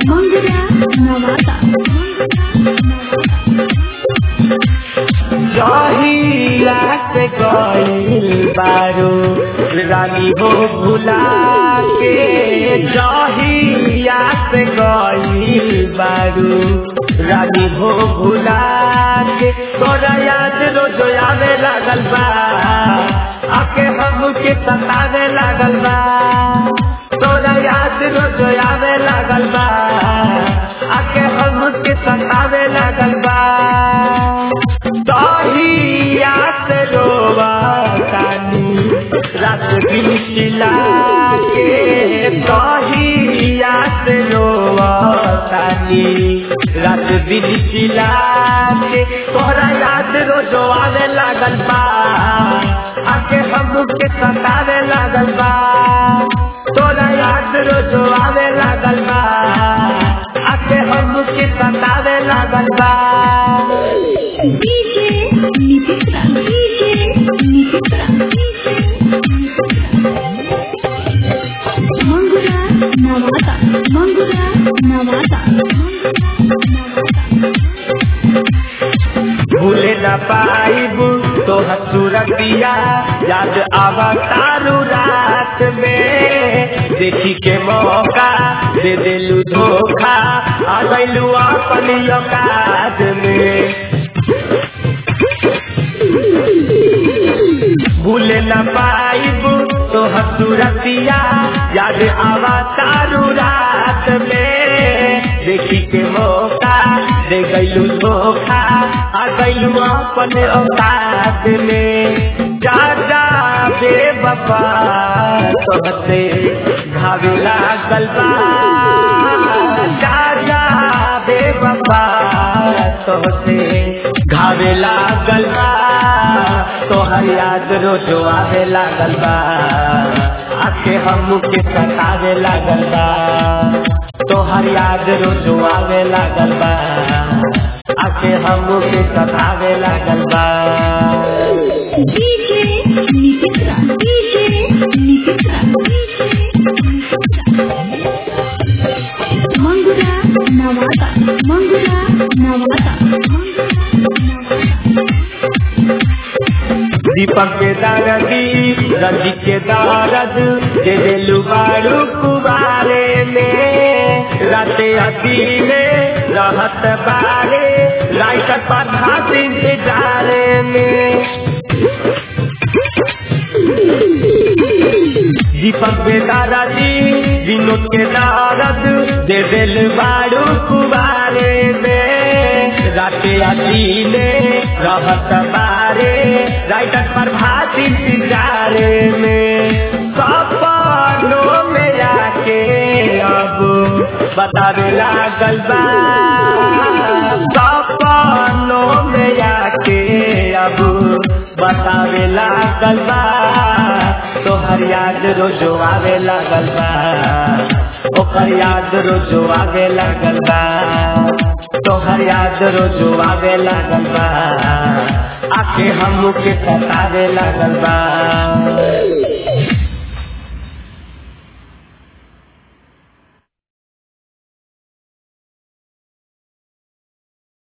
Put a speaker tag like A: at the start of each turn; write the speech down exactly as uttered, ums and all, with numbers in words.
A: मंगुरा नवादा
B: जहिया से गइल बारू रानी हो भुला के, जहिया से गइल बारू रानी हो भुला के, तोरा याद रोज आवे लागल बा, आके हमके सतावे लागल बा, तोरा याद रोज आवे लागल बा, आके हमके सतावे लागल बा। तहिया से रोवा तानी रात दिन चिल्ला के, तहिया से रोवा तानी रात दिन चिल्ला के, तोहरा याद रोज आवे लागल बा, आके हमके सतावे लागल बा, तोरा याद रोज आवे लागल बा, आके हमके सतावे लागल बा।
A: डीजे नितित्रा डीजे नितित्रा मंगुरा नवादा मंगुरा नवादा
B: भूले न पाइब तो हसूरतिया याद आवा तारू रात में, देखी के मौका दे देलू धोखा, आ गइलू अपनी औकात में। भूले न पाइब तो हसूरतिया याद आवा तारू रात में, देखी के मौका दे गइलू धोखा, आ गइलू अपने औकात में। जा जा बेवफा तोहसे घावे लागल बा, जा जा बेवफा तोहसे घावे लागल बा, तोहर याद रोज आवे लागल बा, आके हमके सतावे लागल बा, तोहर याद रोज आवे लागल बा, आके हमके सतावे लागल बा।
A: डीजे नितित्रा डीजे नितित्रा मंगुरा नवादा मंगुरा नवादा
B: दीपक के दारदी रंजित के दारद दे देलू बारू कुबारे में, राते अती में रहत बारे राइटर पर भात इंतजारे में। दीपक के दारदी विनोद के दारद दे दिल बारू कुबारे में, राते अती में रहत बारे राइटर पर भात इंतजारे में। सपनों में आके अब बतावे लागल बा, सपनों में आके अब बतावे लागल बा, तोहर याद रोज आवे लागल बा, ओकर याद रोज आवे लागल बा, तोहर याद रोज आवे लागल बा, आके हमके सतावे लागल बा।